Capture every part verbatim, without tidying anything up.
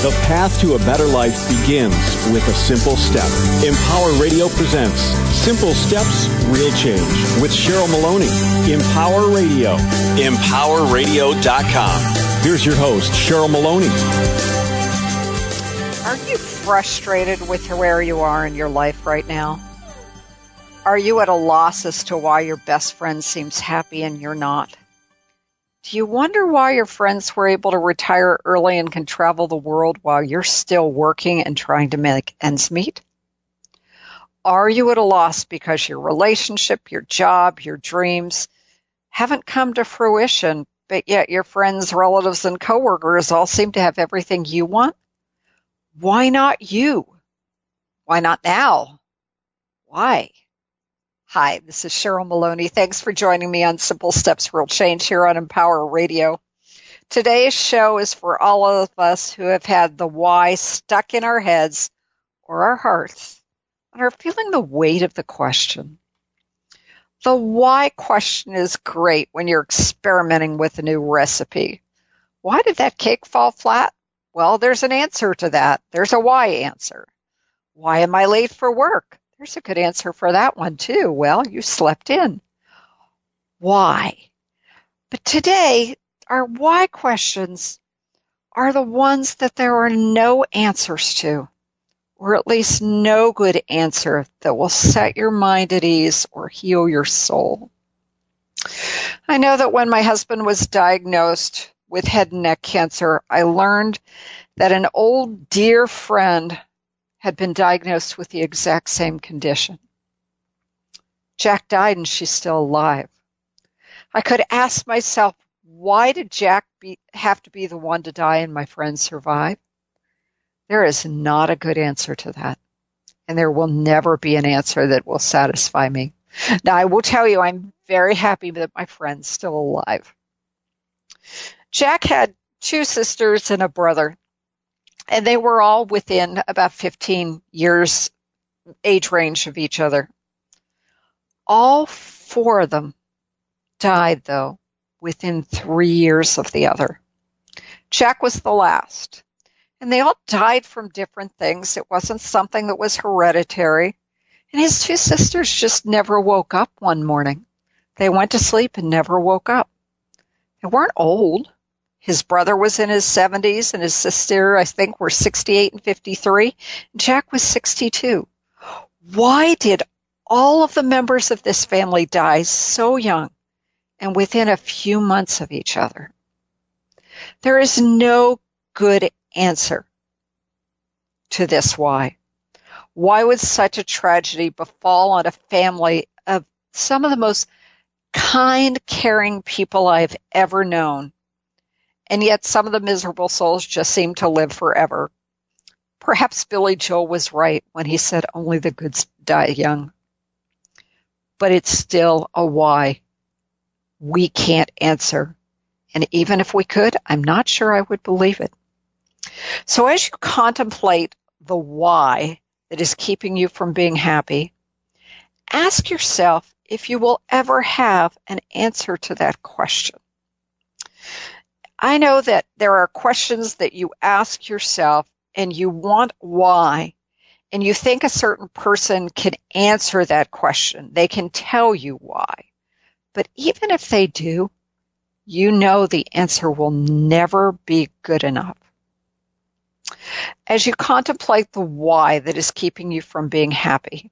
The path to a better life begins with a simple step. Empower Radio presents Simple Steps, Real Change with Cheryl Maloney. Empower Radio. empower radio dot com. Here's your host, Cheryl Maloney. Are you frustrated with where you are in your life right now? Are you at a loss as to why your best friend seems happy and you're not? Do you wonder why your friends were able to retire early and can travel the world while you're still working and trying to make ends meet? Are you at a loss because your relationship, your job, your dreams haven't come to fruition, but yet your friends, relatives, and coworkers all seem to have everything you want? Why not you? Why not now? Why? Hi, this is Cheryl Maloney. Thanks for joining me on Simple Steps, Real Change here on Empower Radio. Today's show is for all of us who have had the why stuck in our heads or our hearts and are feeling the weight of the question. The why question is great when you're experimenting with a new recipe. Why did that cake fall flat? Well, there's an answer to that. There's a why answer. Why am I late for work? There's a good answer for that one, too. Well, you slept in. Why? But today, our why questions are the ones that there are no answers to, or at least no good answer that will set your mind at ease or heal your soul. I know that when my husband was diagnosed with head and neck cancer, I learned that an old dear friend had been diagnosed with the exact same condition. Jack died and she's still alive. I could ask myself, why did Jack be, have to be the one to die and my friend survive? There is not a good answer to that, and there will never be an answer that will satisfy me. Now, I will tell you, I'm very happy that my friend's still alive. Jack had two sisters and a brother, and they were all within about fifteen years age range of each other. All four of them died, though, within three years of the other. Jack was the last, and they all died from different things. It wasn't something that was hereditary, and his two sisters just never woke up one morning. They went to sleep and never woke up. They weren't old. His brother was in his seventies, and his sister, I think, were sixty-eight and fifty-three. Jack was sixty-two. Why did all of the members of this family die so young and within a few months of each other? There is no good answer to this why. Why would such a tragedy befall on a family of some of the most kind, caring people I've ever known? And yet some of the miserable souls just seem to live forever. Perhaps Billy Joel was right when he said only the good die young. But it's still a why we can't answer. And even if we could, I'm not sure I would believe it. So as you contemplate the why that is keeping you from being happy, ask yourself if you will ever have an answer to that question. I know that there are questions that you ask yourself and you want why, and you think a certain person can answer that question. They can tell you why. But even if they do, you know the answer will never be good enough. As you contemplate the why that is keeping you from being happy,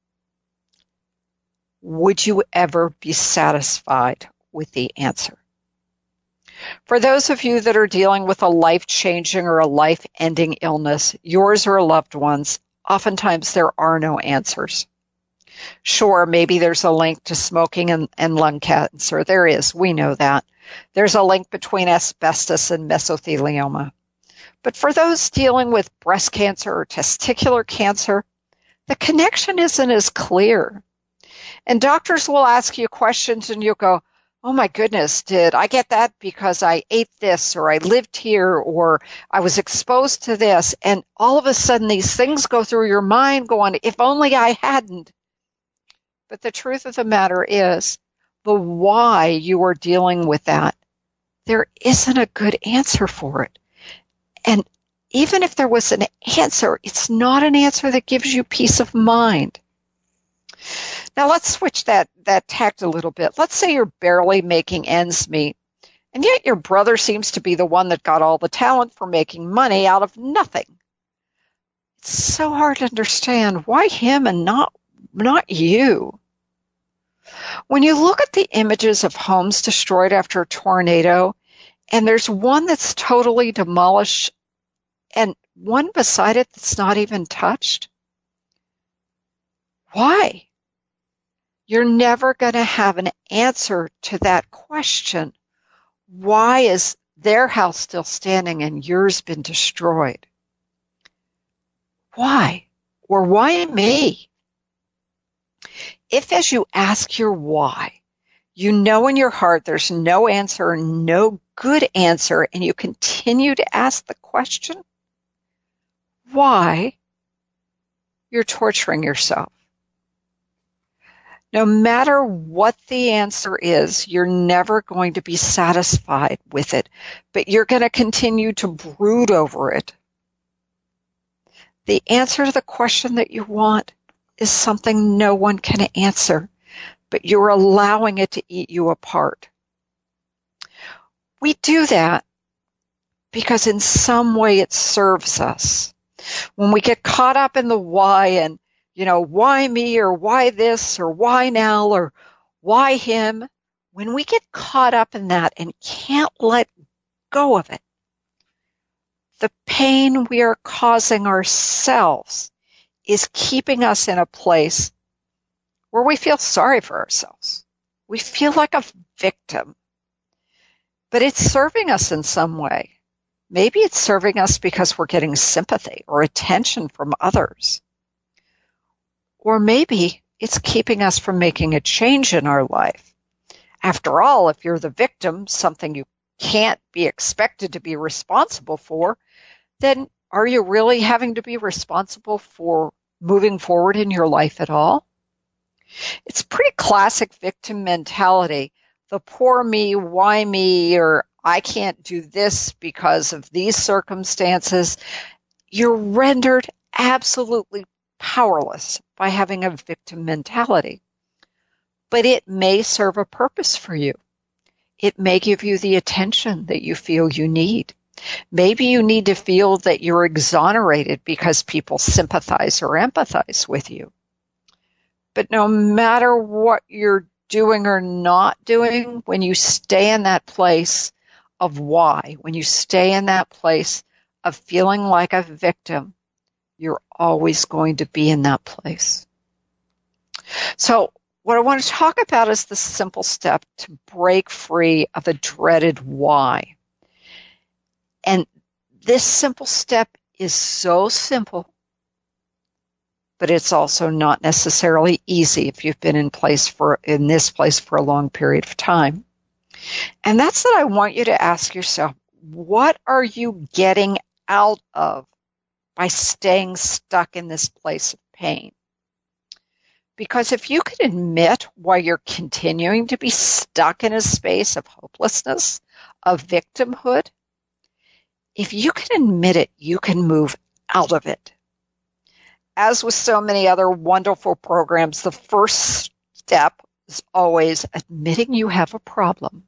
would you ever be satisfied with the answer? For those of you that are dealing with a life-changing or a life-ending illness, yours or a loved one's, oftentimes there are no answers. Sure, maybe there's a link to smoking and, and lung cancer. There is. We know that. There's a link between asbestos and mesothelioma. But for those dealing with breast cancer or testicular cancer, the connection isn't as clear. And doctors will ask you questions and you'll go, oh my goodness, did I get that because I ate this or I lived here or I was exposed to this? And all of a sudden these things go through your mind going, if only I hadn't. But the truth of the matter is the why you are dealing with that, there isn't a good answer for it. And even if there was an answer, it's not an answer that gives you peace of mind. Now let's switch that, that tact a little bit. Let's say you're barely making ends meet, and yet your brother seems to be the one that got all the talent for making money out of nothing. It's so hard to understand why him and not, not you. When you look at the images of homes destroyed after a tornado, and there's one that's totally demolished and one beside it that's not even touched, why? You're never going to have an answer to that question. Why is their house still standing and yours been destroyed? Why? Or why me? If as you ask your why, you know in your heart there's no answer, no good answer, and you continue to ask the question, why? You're torturing yourself. No matter what the answer is, you're never going to be satisfied with it, but you're going to continue to brood over it. The answer to the question that you want is something no one can answer, but you're allowing it to eat you apart. We do that because in some way it serves us. When we get caught up in the why and you know, why me or why this or why now or why him? When we get caught up in that and can't let go of it, the pain we are causing ourselves is keeping us in a place where we feel sorry for ourselves. We feel like a victim. But it's serving us in some way. Maybe it's serving us because we're getting sympathy or attention from others. Or maybe it's keeping us from making a change in our life. After all, if you're the victim, something you can't be expected to be responsible for, then are you really having to be responsible for moving forward in your life at all? It's pretty classic victim mentality. The poor me, why me, or I can't do this because of these circumstances. You're rendered absolutely powerless by having a victim mentality. But it may serve a purpose for you. It may give you the attention that you feel you need. Maybe you need to feel that you're exonerated because people sympathize or empathize with you. But no matter what you're doing or not doing, when you stay in that place of why, when you stay in that place of feeling like a victim, you're always going to be in that place. So what I want to talk about is the simple step to break free of the dreaded why. And this simple step is so simple, but it's also not necessarily easy if you've been in place for in this place for a long period of time. And that's that I want you to ask yourself, what are you getting out of by staying stuck in this place of pain? Because if you could admit why you're continuing to be stuck in a space of hopelessness, of victimhood, if you can admit it, you can move out of it. As with so many other wonderful programs, the first step is always admitting you have a problem.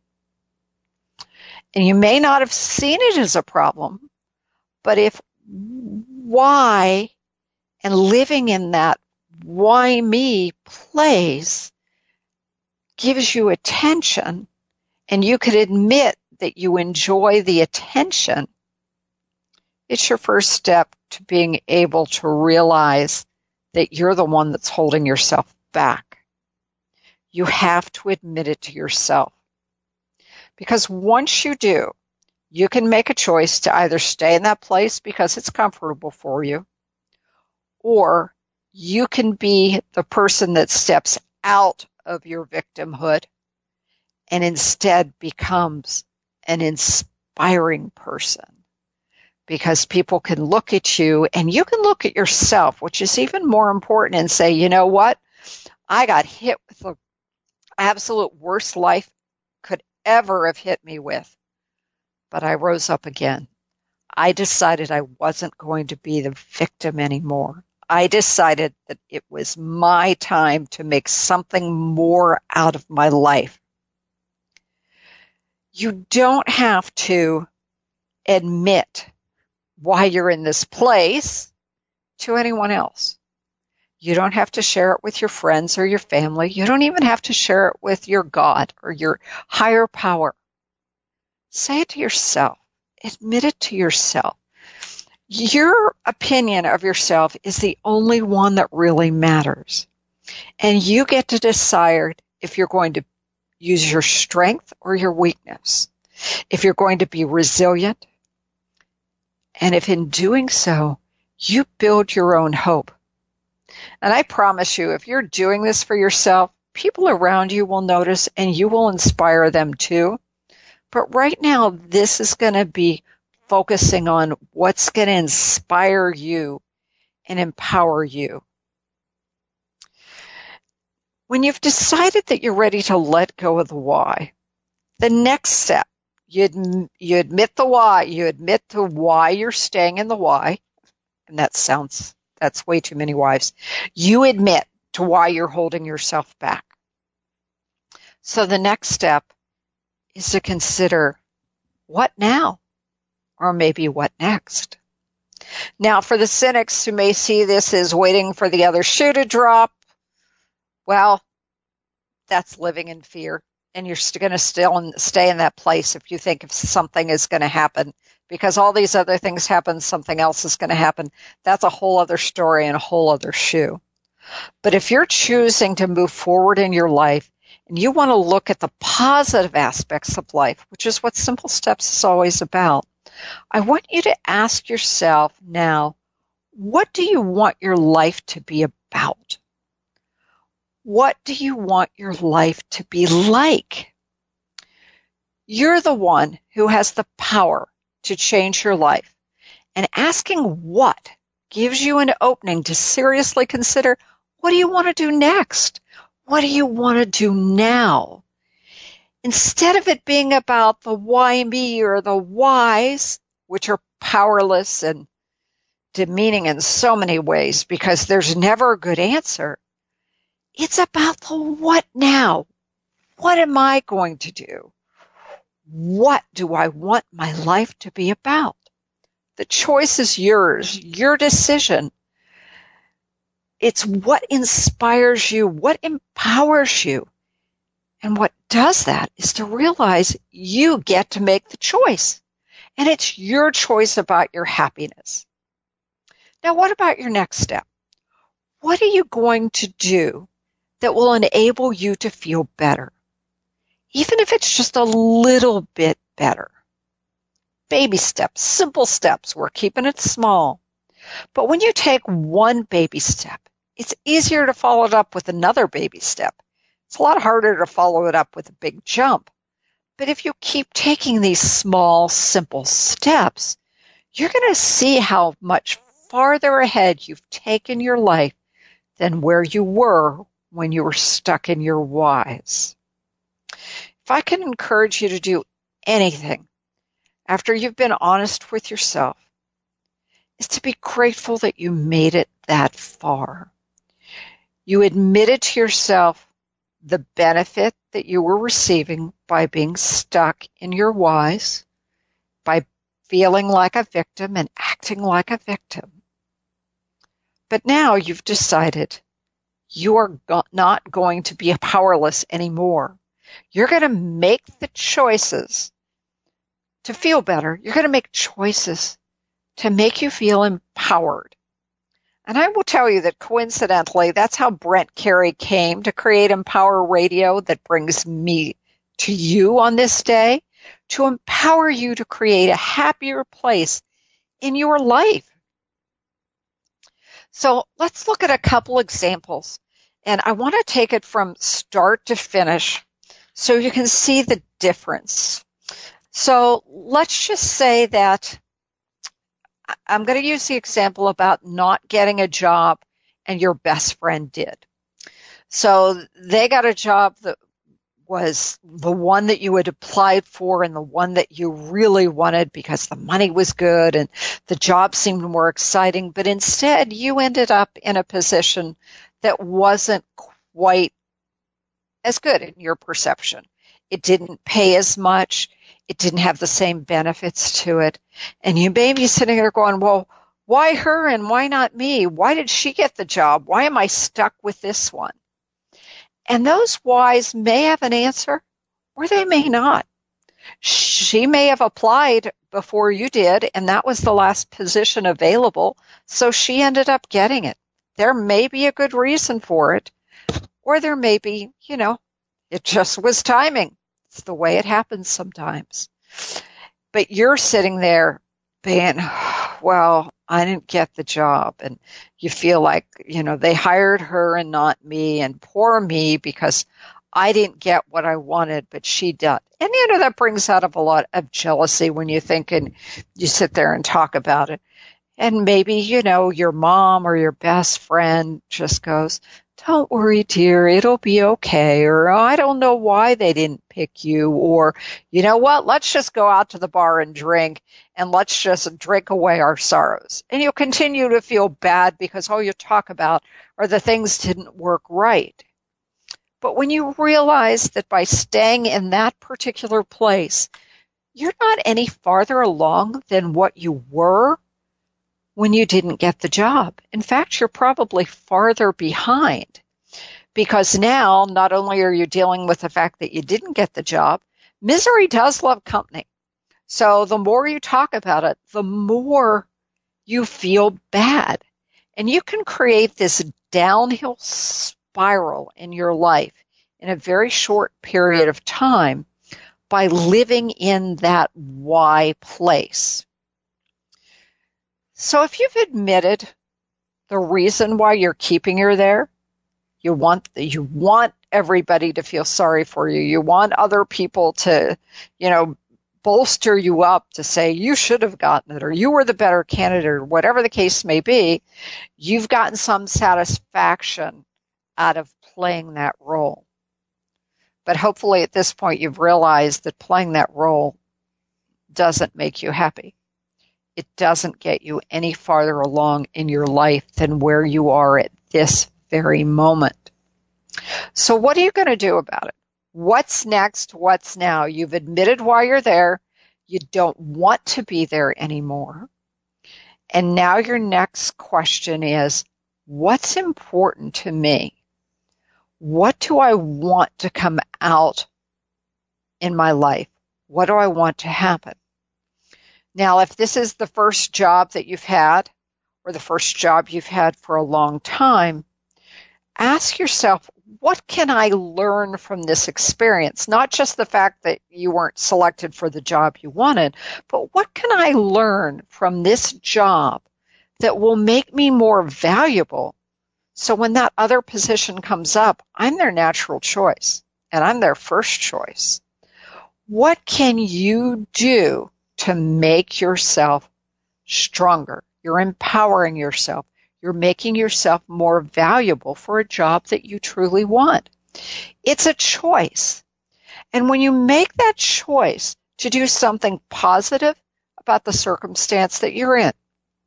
And you may not have seen it as a problem, but if why and living in that why me place gives you attention, and you could admit that you enjoy the attention, it's your first step to being able to realize that you're the one that's holding yourself back. You have to admit it to yourself. Because once you do, you can make a choice to either stay in that place because it's comfortable for you, or you can be the person that steps out of your victimhood and instead becomes an inspiring person. Because people can look at you and you can look at yourself, which is even more important, and say, you know what? I got hit with the absolute worst life could ever have hit me with. But I rose up again. I decided I wasn't going to be the victim anymore. I decided that it was my time to make something more out of my life. You don't have to admit why you're in this place to anyone else. You don't have to share it with your friends or your family. You don't even have to share it with your God or your higher power. Say it to yourself. Admit it to yourself. Your opinion of yourself is the only one that really matters. And you get to decide if you're going to use your strength or your weakness, if you're going to be resilient, and if in doing so, you build your own hope. And I promise you, if you're doing this for yourself, people around you will notice and you will inspire them too. But right now, this is going to be focusing on what's going to inspire you and empower you. When you've decided that you're ready to let go of the why, the next step, you, adm- you admit the why, you admit to why you're staying in the why, and that sounds, that's way too many whys. You admit to why you're holding yourself back. So the next step is to consider what now, or maybe what next. Now, for the cynics who may see this as waiting for the other shoe to drop, well, that's living in fear, and you're going to still stay in that place if you think if something is going to happen, because all these other things happen, something else is going to happen. That's a whole other story and a whole other shoe. But if you're choosing to move forward in your life, and you want to look at the positive aspects of life, which is what Simple Steps is always about, I want you to ask yourself now, what do you want your life to be about? What do you want your life to be like? You're the one who has the power to change your life. And asking what gives you an opening to seriously consider, what do you want to do next? What do you want to do now? Instead of it being about the why me or the whys, which are powerless and demeaning in so many ways because there's never a good answer, it's about the what now. What am I going to do? What do I want my life to be about? The choice is yours, your decision. It's what inspires you, what empowers you. And what does that is to realize you get to make the choice. And it's your choice about your happiness. Now, what about your next step? What are you going to do that will enable you to feel better? Even if it's just a little bit better. Baby steps, simple steps. We're keeping it small. But when you take one baby step, it's easier to follow it up with another baby step. It's a lot harder to follow it up with a big jump. But if you keep taking these small, simple steps, you're going to see how much farther ahead you've taken your life than where you were when you were stuck in your whys. If I can encourage you to do anything after you've been honest with yourself, is to be grateful that you made it that far. You admitted to yourself the benefit that you were receiving by being stuck in your whys, by feeling like a victim and acting like a victim. But now you've decided you are go- not going to be powerless anymore. You're going to make the choices to feel better. You're going to make choices to make you feel empowered. And I will tell you that coincidentally, that's how Brent Carey came to create Empower Radio that brings me to you on this day, to empower you to create a happier place in your life. So let's look at a couple examples. And I want to take it from start to finish so you can see the difference. So let's just say that I'm going to use the example about not getting a job and your best friend did. So they got a job that was the one that you had applied for and the one that you really wanted because the money was good and the job seemed more exciting, but instead you ended up in a position that wasn't quite as good in your perception. It didn't pay as much. It didn't have the same benefits to it. And you may be sitting there going, well, why her and why not me? Why did she get the job? Why am I stuck with this one? And those whys may have an answer or they may not. She may have applied before you did, and that was the last position available, so she ended up getting it. There may be a good reason for it, or there may be, you know, it just was timing. It's the way it happens sometimes. But you're sitting there being, well, I didn't get the job. And you feel like, you know, they hired her and not me, and poor me because I didn't get what I wanted, but she did. And, you know, that brings out of a lot of jealousy when you think and you sit there and talk about it. And maybe, you know, your mom or your best friend just goes, don't worry, dear, it'll be okay. Or, oh, I don't know why they didn't pick you. Or, you know what, let's just go out to the bar and drink, and let's just drink away our sorrows. And you'll continue to feel bad because all you talk about are the things didn't work right. But when you realize that by staying in that particular place, you're not any farther along than what you were when you didn't get the job. In fact, you're probably farther behind because now not only are you dealing with the fact that you didn't get the job, misery does love company. So the more you talk about it, the more you feel bad. And you can create this downhill spiral in your life in a very short period of time by living in that why place. So if you've admitted the reason why you're keeping her there, you want you want everybody to feel sorry for you. You want other people to, you know, bolster you up to say you should have gotten it or you were the better candidate or whatever the case may be. You've gotten some satisfaction out of playing that role. But hopefully at this point you've realized that playing that role doesn't make you happy. It doesn't get you any farther along in your life than where you are at this very moment. So what are you going to do about it? What's next? What's now? You've admitted why you're there. You don't want to be there anymore. And now your next question is, what's important to me? What do I want to come out in my life? What do I want to happen? Now, if this is the first job that you've had or the first job you've had for a long time, ask yourself, what can I learn from this experience? Not just the fact that you weren't selected for the job you wanted, but what can I learn from this job that will make me more valuable so when that other position comes up, I'm their natural choice and I'm their first choice? What can you do to make yourself stronger? You're empowering yourself. You're making yourself more valuable for a job that you truly want. It's a choice. And when you make that choice to do something positive about the circumstance that you're in,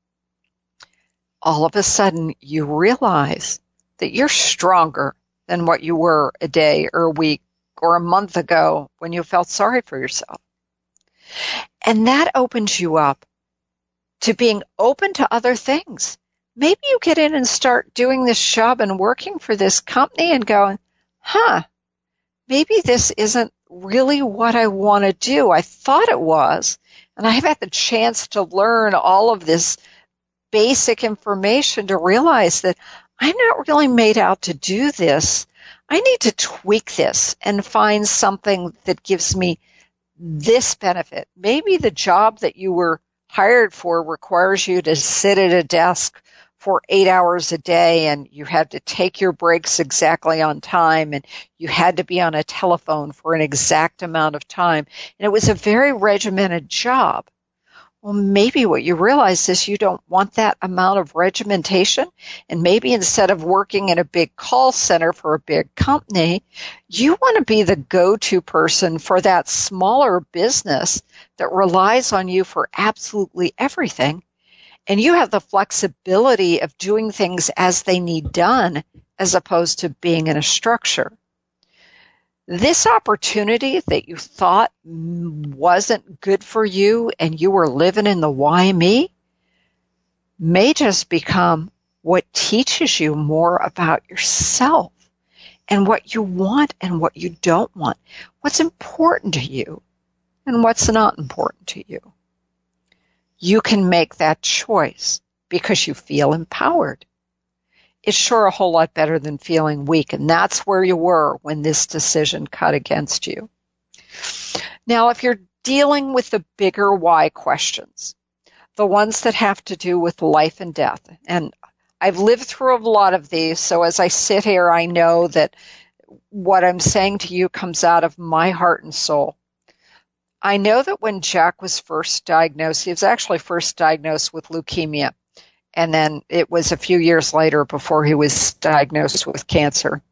all of a sudden you realize that you're stronger than what you were a day or a week or a month ago when you felt sorry for yourself. And that opens you up to being open to other things. Maybe you get in and start doing this job and working for this company and going, huh, maybe this isn't really what I want to do. I thought it was, and I've had the chance to learn all of this basic information to realize that I'm not really made out to do this. I need to tweak this and find something that gives me this benefit. Maybe the job that you were hired for requires you to sit at a desk for eight hours a day, and you had to take your breaks exactly on time, and you had to be on a telephone for an exact amount of time. And it was a very regimented job. Well, maybe what you realize is you don't want that amount of regimentation. And maybe instead of working in a big call center for a big company, you want to be the go-to person for that smaller business that relies on you for absolutely everything. And you have the flexibility of doing things as they need done, as opposed to being in a structure. This opportunity that you thought wasn't good for you and you were living in the why me may just become what teaches you more about yourself and what you want and what you don't want, what's important to you and what's not important to you. You can make that choice because you feel empowered. It's sure a whole lot better than feeling weak, and that's where you were when this decision cut against you. Now, if you're dealing with the bigger why questions, the ones that have to do with life and death, and I've lived through a lot of these, so as I sit here, I know that what I'm saying to you comes out of my heart and soul. I know that when Jack was first diagnosed, he was actually first diagnosed with leukemia. And then it was a few years later before he was diagnosed with cancer.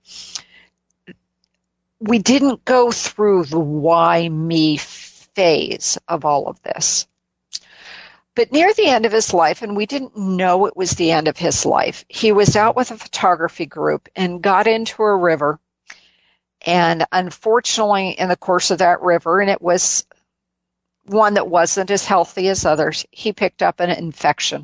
We didn't go through the why me phase of all of this. But near the end of his life, and we didn't know it was the end of his life, he was out with a photography group and got into a river. And unfortunately, in the course of that river, and it was one that wasn't as healthy as others, he picked up an infection.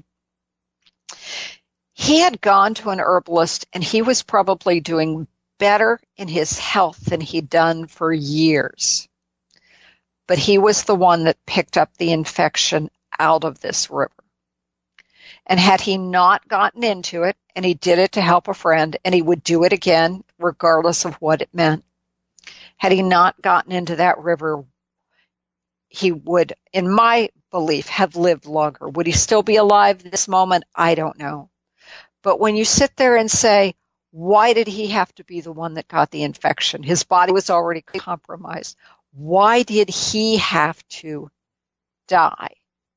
He had gone to an herbalist, and he was probably doing better in his health than he'd done for years. But he was the one that picked up the infection out of this river. And had he not gotten into it, and he did it to help a friend, and he would do it again regardless of what it meant, had he not gotten into that river, he would, in my belief, have lived longer. Would he still be alive this moment? I don't know. But when you sit there and say, why did he have to be the one that got the infection? His body was already compromised. Why did he have to die?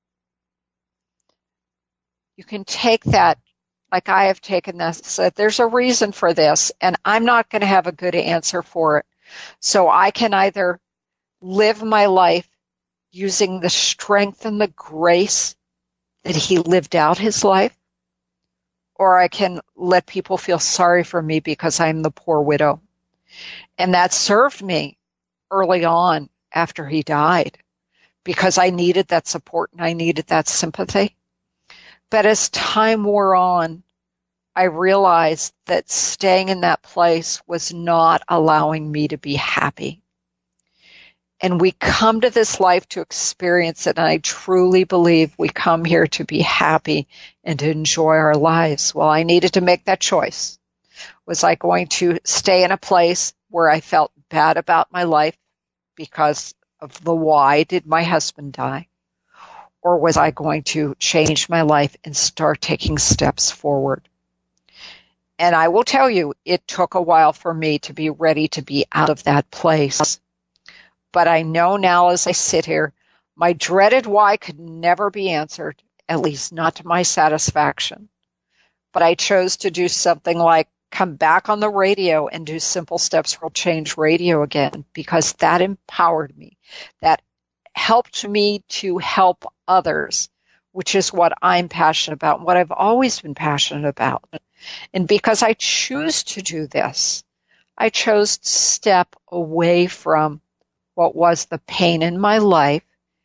You can take that, like I have taken this, said there's a reason for this, and I'm not going to have a good answer for it. So I can either live my life using the strength and the grace that he lived out his life, or I can let people feel sorry for me because I'm the poor widow. And that served me early on after he died because I needed that support and I needed that sympathy. But as time wore on, I realized that staying in that place was not allowing me to be happy. And we come to this life to experience it, and I truly believe we come here to be happy and to enjoy our lives. Well, I needed to make that choice. Was I going to stay in a place where I felt bad about my life because of the why did my husband die? Or was I going to change my life and start taking steps forward? And I will tell you, it took a while for me to be ready to be out of that place. But I know now as I sit here, my dreaded why could never be answered, at least not to my satisfaction. But I chose to do something like come back on the radio and do Simple Steps for Change radio again, because that empowered me. That helped me to help others, which is what I'm passionate about, what I've always been passionate about. And because I choose to do this, I chose to step away from what was the pain in my life.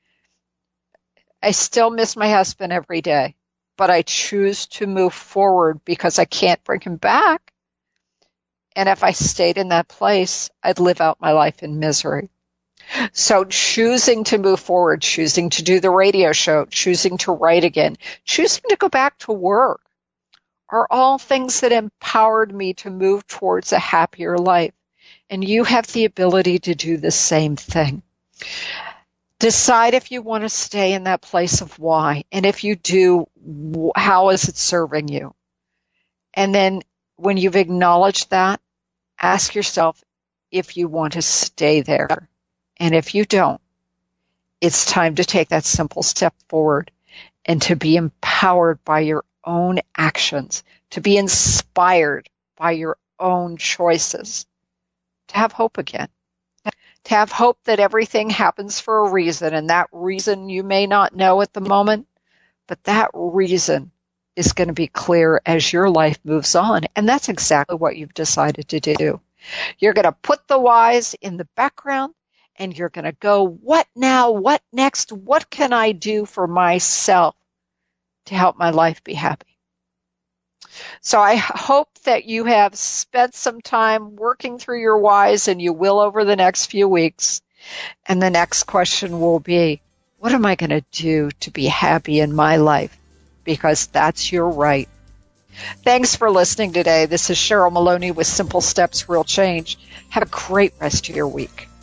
I still miss my husband every day, but I choose to move forward because I can't bring him back. And if I stayed in that place, I'd live out my life in misery. So choosing to move forward, choosing to do the radio show, choosing to write again, choosing to go back to work are all things that empowered me to move towards a happier life. And you have the ability to do the same thing. Decide if you want to stay in that place of why. And if you do, how is it serving you? And then when you've acknowledged that, ask yourself if you want to stay there. And if you don't, it's time to take that simple step forward and to be empowered by your own actions, to be inspired by your own choices, to have hope again, to have hope that everything happens for a reason, and that reason you may not know at the moment, but that reason is going to be clear as your life moves on, and that's exactly what you've decided to do. You're going to put the whys in the background, and you're going to go, what now? What next? What can I do for myself to help my life be happy? So I hope that you have spent some time working through your whys, and you will over the next few weeks. And the next question will be, what am I going to do to be happy in my life? Because that's your right. Thanks for listening today. This is Cheryl Maloney with Simple Steps, Real Change. Have a great rest of your week.